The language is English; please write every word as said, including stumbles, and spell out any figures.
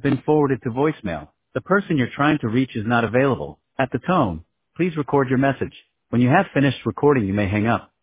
been forwarded to voicemail. The person you're trying to reach is not available. At the tone, please record your message. When you have finished recording, you may hang up.